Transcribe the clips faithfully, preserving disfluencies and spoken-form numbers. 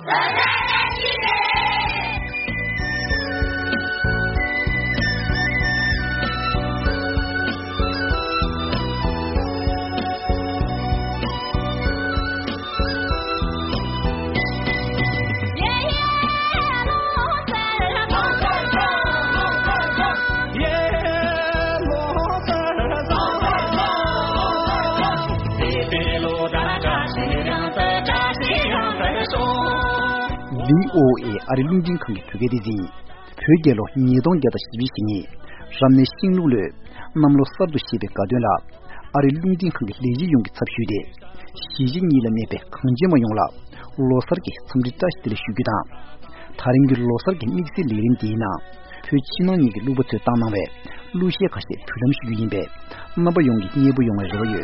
V O A 아리 룽진 콩기 투게디지 표계로 니동게다 시비싱이 ramne singlu namlo sabdu sibe kadela ari lungding khang leji yong tsapshude shijin ni la mebe khangje ma yongla losar ki samrita stil shugida taringir losar ki mixi lerin dina phychino ni lubutu tamave lusie khase thulam shugimbe maba yongi niebu yonga joye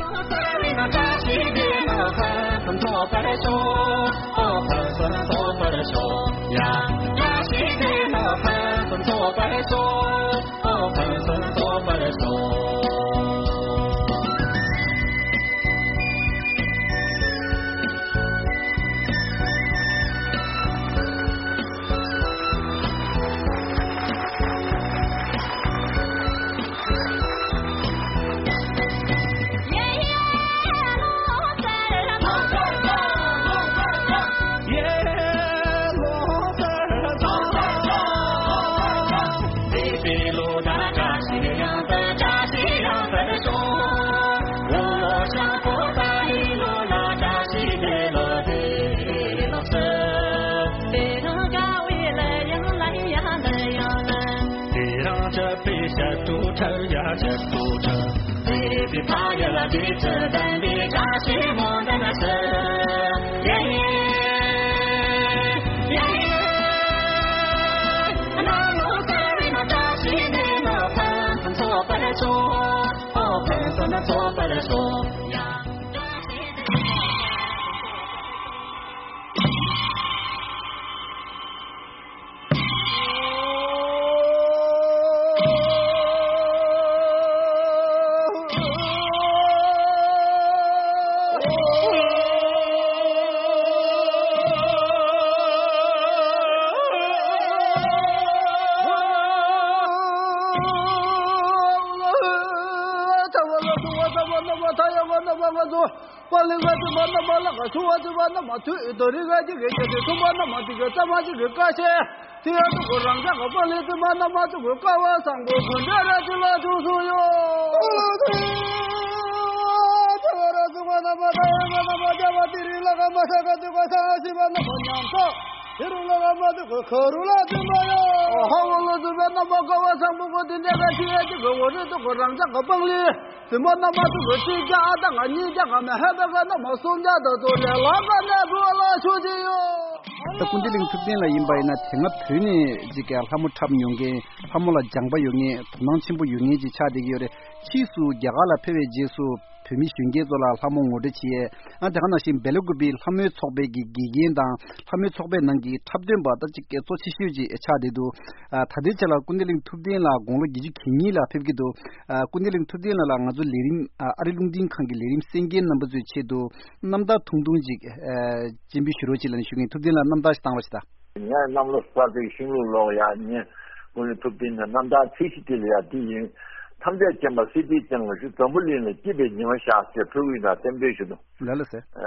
kundiling thupden la yimba ina thenga phune jike alhamu thap nyonge hamula jangba yonge thunang chimbu yonge ji chadegi yore chisu gyagala phewe jesu phemi shunge zola alhamu ngode chiye anta kana sim belugubi alhamu chogbe gi gigenda alhamu chogbe nangi thapden ba ta jike to chishuji chadedu thade chala kundiling thupden la gonglo giji khingi la phebgido kundiling thupden la ngaju lirim arilungding khangi lirim singen number ju chedo namda thungdung ji jimbi shirochi lan shungi thupden la namda stangwachta nya namlo swade shinglu lo ya nya kun thupden namda chichitil ya di 탐제 점마 시티 점을 주 전부리는 집에 님을 샤스 프로이나 템베시도 날았어 에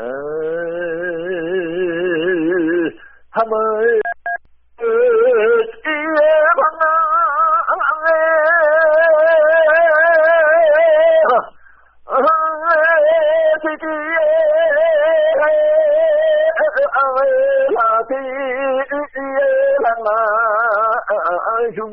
하모 에방나 시티 아라티 라나 주베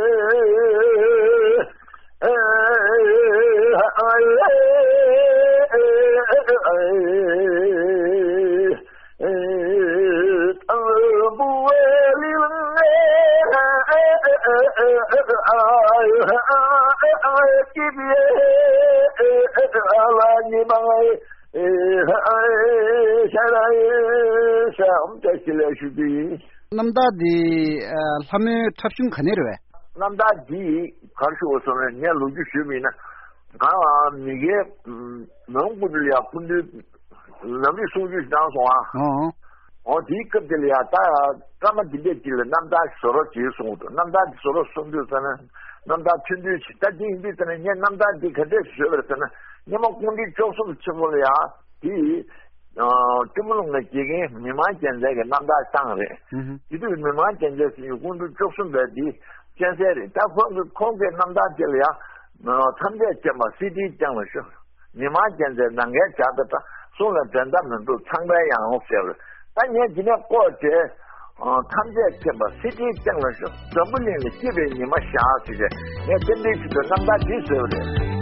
남다 디 함에 탑중 가네르 남다 디 가르쳐서는 내 로지 주민은 아 이게 농부들이야 근데 남이 소지 당소아 어 어디 급들이야 다 까만 디베티를 남다 서로 지송도 남다 서로 손들잖아 남다 춘지 식다지 인비잖아 년 남다 디그데 서버잖아 녀모 군디 조선 쳐볼이야 이어 주문을 내게 미만 견제가 남다 상래 이도 미만 견제시 군디 조선들이 견제를 다 fon도 공개 남다 들이야 어 탐제 점마 시디 장으로 미만 견제 난게 자다다 손을 전담도 상대 양옥세를但你今天过去，呃，他们这什么实际讲的是怎么领的，基本你们想去的，你真的是个那么大技术的。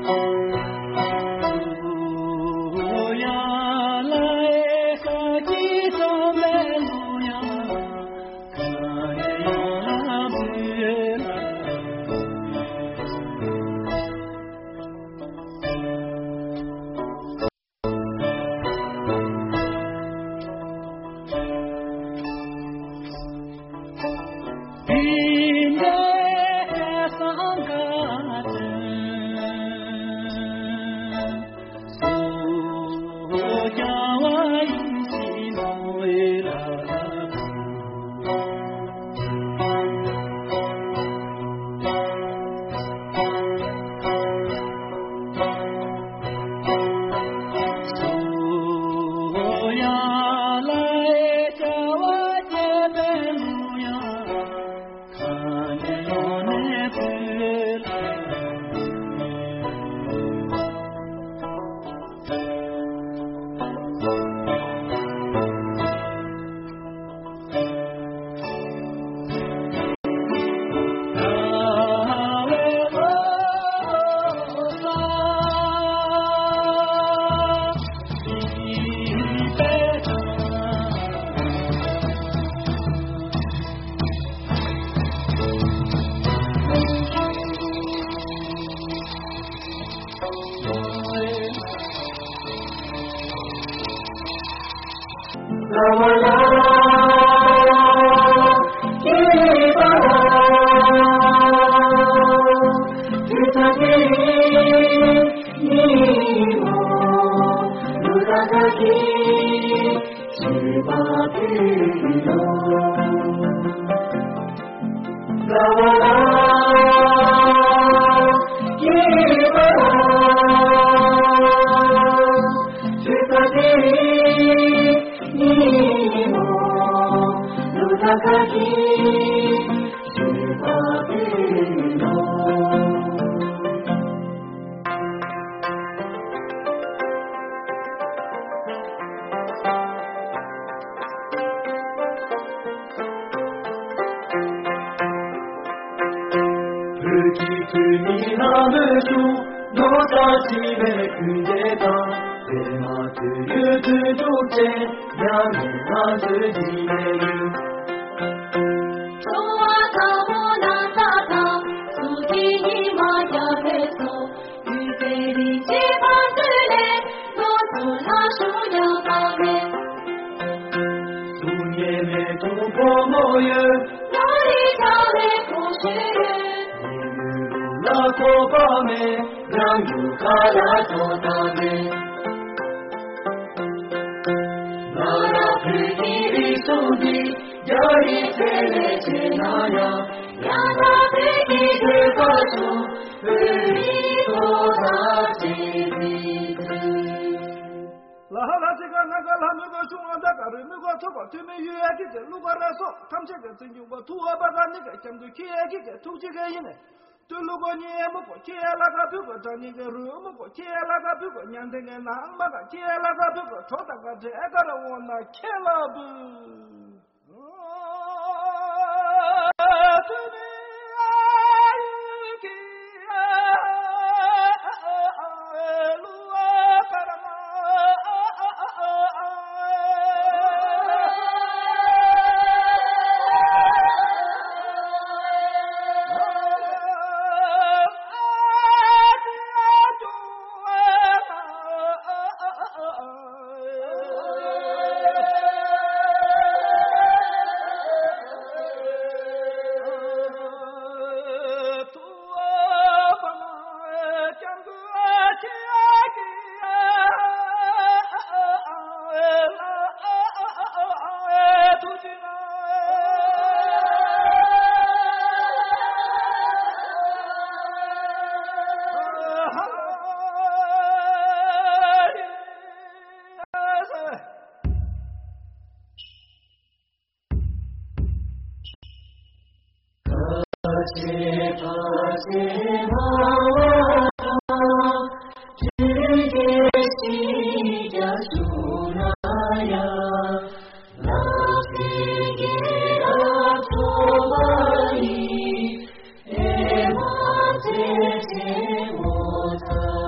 Water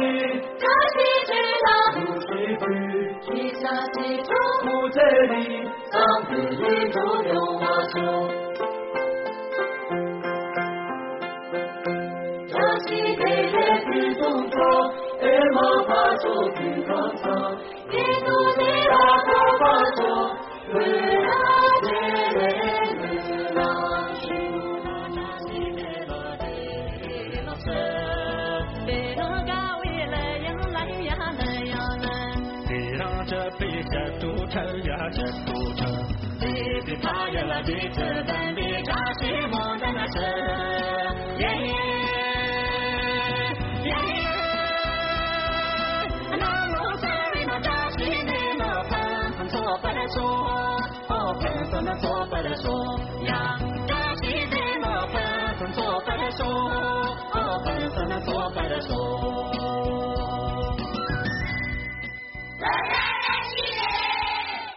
里， 这西去了， 如西去， 去下西中， 不这里， 上子里中有马修。这西北的去东方， 哎马帕索去高山， 印度的拉高巴索，为了这人浪去。 这辈这堵车呀，这堵车，你的他呀啦，你这般的扎西蒙的那是，耶耶耶耶，那我在里那扎西的那喷喷错不来说，哦喷喷那错不来说呀，扎西的那喷喷错不来说，哦喷喷那错不来说。